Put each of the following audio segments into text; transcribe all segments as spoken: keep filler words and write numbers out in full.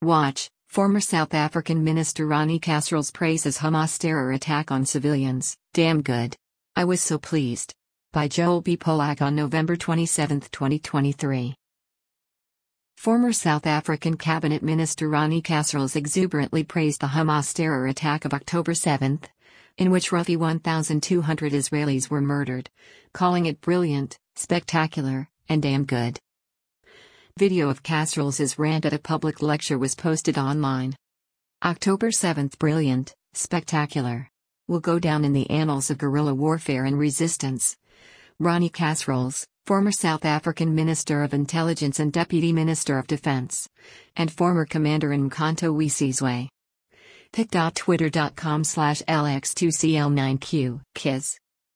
Watch, former South African Minister Ronnie Kasrils praises Hamas terror attack on civilians. Damn good. I was so pleased. By Joel B. Polak on November twenty-seventh, twenty twenty-three. Former South African Cabinet Minister Ronnie Kasrils exuberantly praised the Hamas terror attack of October seventh, in which roughly one thousand two hundred Israelis were murdered, calling it brilliant, spectacular, and damn good. Video of Kasrils' rant at a public lecture was posted online. October seventh brilliant, spectacular. Will go down in the annals of guerrilla warfare and resistance. Ronnie Kasrils, former South African Minister of Intelligence and Deputy Minister of Defense, and former commander in Mkhonto weSizwe. pic.twitter.com slash lx2cl9q, Kiz.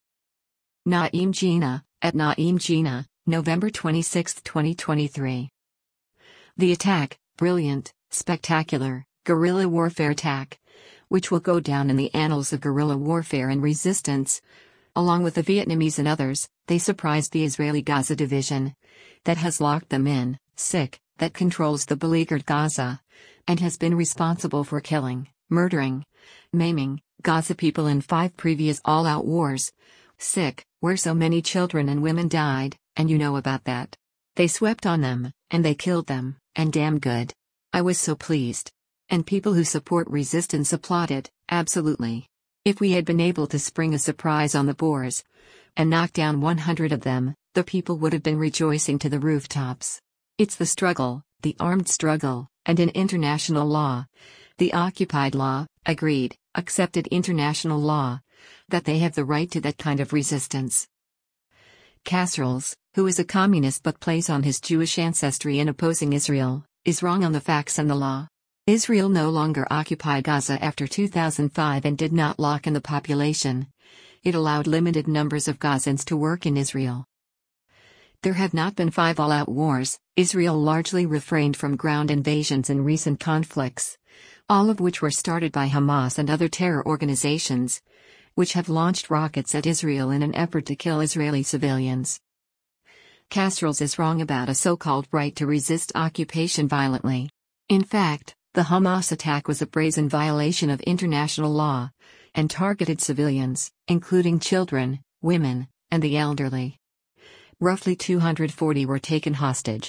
Naeem Gina, at Naeem Gina, November twenty-sixth, twenty twenty-three. The attack, brilliant, spectacular, guerrilla warfare attack, which will go down in the annals of guerrilla warfare and resistance. Along with the Vietnamese and others, they surprised the Israeli Gaza division, that has locked them in, sick, that controls the beleaguered Gaza, and has been responsible for killing, murdering, maiming, Gaza people in five previous all-out wars. Sick, where so many children and women died, and you know about that. They swept on them, and they killed them, and damn good. I was so pleased. And people who support resistance applauded, absolutely. If we had been able to spring a surprise on the Boers, and knock down one hundred of them, the people would have been rejoicing to the rooftops. It's the struggle, the armed struggle, and in international law, the occupied law, agreed, accepted international law, that they have the right to that kind of resistance. Kasrils, who is a communist but plays on his Jewish ancestry in opposing Israel, is wrong on the facts and the law. Israel no longer occupied Gaza after two thousand five and did not lock in the population. It allowed limited numbers of Gazans to work in Israel. There have not been five all-out wars. Israel largely refrained from ground invasions in recent conflicts, all of which were started by Hamas and other terror organizations, which have launched rockets at Israel in an effort to kill Israeli civilians. Kasrils is wrong about a so-called right to resist occupation violently. In fact, the Hamas attack was a brazen violation of international law, and targeted civilians, including children, women, and the elderly. Roughly two hundred forty were taken hostage.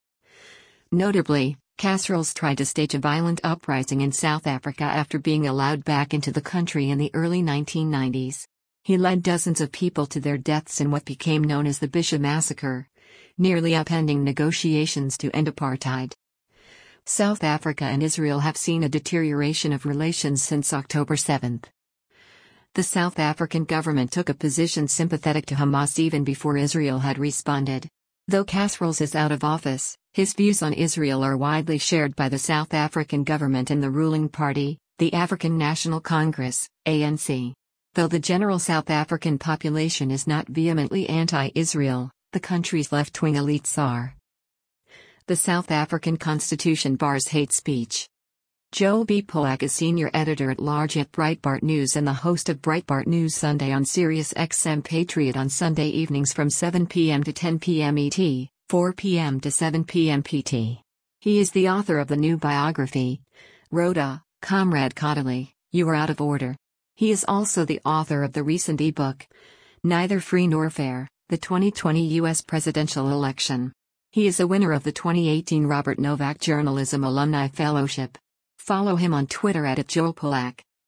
Notably, Kasrils tried to stage a violent uprising in South Africa after being allowed back into the country in the early nineteen nineties. He led dozens of people to their deaths in what became known as the Bisha Massacre, nearly upending negotiations to end apartheid. South Africa and Israel have seen a deterioration of relations since October seventh. The South African government took a position sympathetic to Hamas even before Israel had responded. Though Kasrils is out of office, his views on Israel are widely shared by the South African government and the ruling party, the African National Congress, A N C. Though the general South African population is not vehemently anti-Israel, the country's left-wing elites are. The South African Constitution bars hate speech. Joel B. Polak is senior editor-at-large at Breitbart News and the host of Breitbart News Sunday on Sirius X M Patriot on Sunday evenings from seven p m to ten p m E T, four p m to seven p m P T. He is the author of the new biography, Rhoda, Comrade Caudill, You Are Out of Order. He is also the author of the recent e-book, Neither Free Nor Fair, the twenty twenty U S Presidential Election. He is a winner of the twenty eighteen Robert Novak Journalism Alumni Fellowship. Follow him on Twitter at Joel Polak.